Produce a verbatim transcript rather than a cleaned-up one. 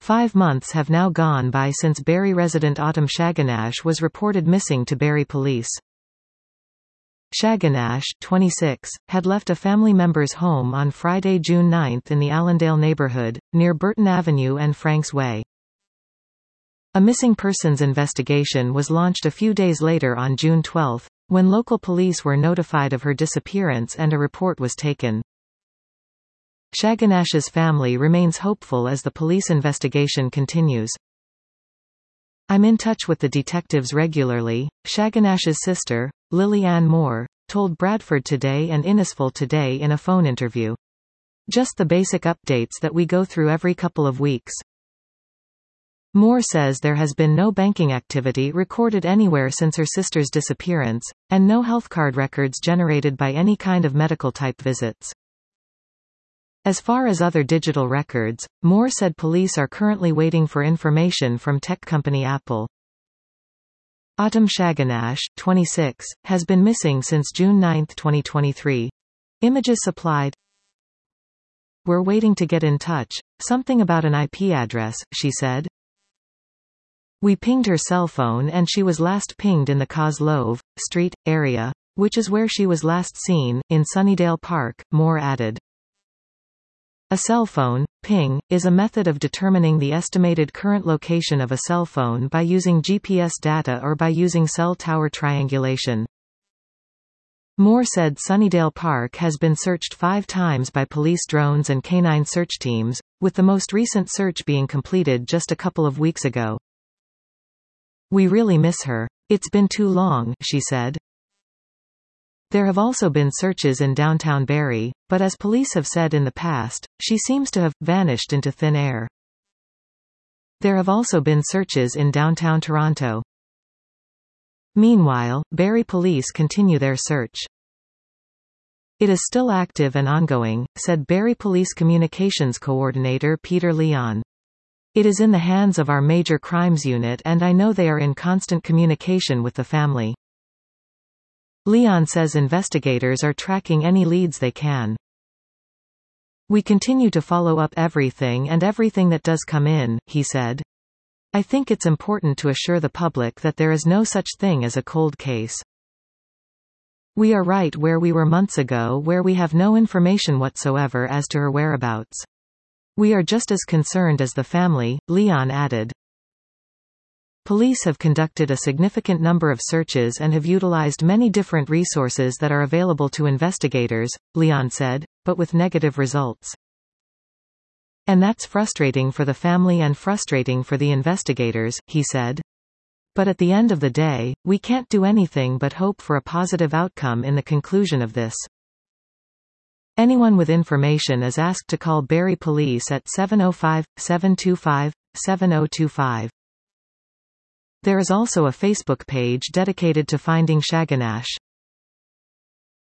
Five months have now gone by since Barrie resident Autumn Shaganash was reported missing to Barrie police. Shaganash, twenty-six, had left a family member's home on Friday, June ninth in the Allendale neighborhood, near Burton Avenue and Franks Way. A missing persons investigation was launched a few days later on June twelfth, when local police were notified of her disappearance and a report was taken. Shaganash's family remains hopeful as the police investigation continues. "I'm in touch with the detectives regularly," Shaganash's sister, Lily Ann Moore, told Bradford Today and Innisfil Today in a phone interview. "Just the basic updates that we go through every couple of weeks." Moore says there has been no banking activity recorded anywhere since her sister's disappearance, and no health card records generated by any kind of medical-type visits. As far as other digital records, Moore said police are currently waiting for information from tech company Apple. Autumn Shaganash, twenty-six, has been missing since June ninth twenty twenty-three. Images supplied. "We're waiting to get in touch. Something about an I P address," she said. "We pinged her cell phone and she was last pinged in the Kozlov Street area, which is where she was last seen, in Sunnydale Park," Moore added. A cell phone ping is a method of determining the estimated current location of a cell phone by using G P S data or by using cell tower triangulation. Moore said Sunnydale Park has been searched five times by police drones and canine search teams, with the most recent search being completed just a couple of weeks ago. "We really miss her. It's been too long," she said. There have also been searches in downtown Barrie, but as police have said in the past, she seems to have vanished into thin air. There have also been searches in downtown Toronto. Meanwhile, Barrie police continue their search. "It is still active and ongoing," said Barrie Police Communications Coordinator Peter Leon. "It is in the hands of our Major Crimes Unit and I know they are in constant communication with the family." Leon says investigators are tracking any leads they can. "We continue to follow up everything and everything that does come in," he said. "I think it's important to assure the public that there is no such thing as a cold case. We are right where we were months ago where we have no information whatsoever as to her whereabouts. We are just as concerned as the family," Leon added. Police have conducted a significant number of searches and have utilized many different resources that are available to investigators, Leon said, but with negative results. "And that's frustrating for the family and frustrating for the investigators," he said. "But at the end of the day, we can't do anything but hope for a positive outcome in the conclusion of this." Anyone with information is asked to call Barrie Police at seven oh five, seven two five, seven oh two five. There is also a Facebook page dedicated to finding Shaganash.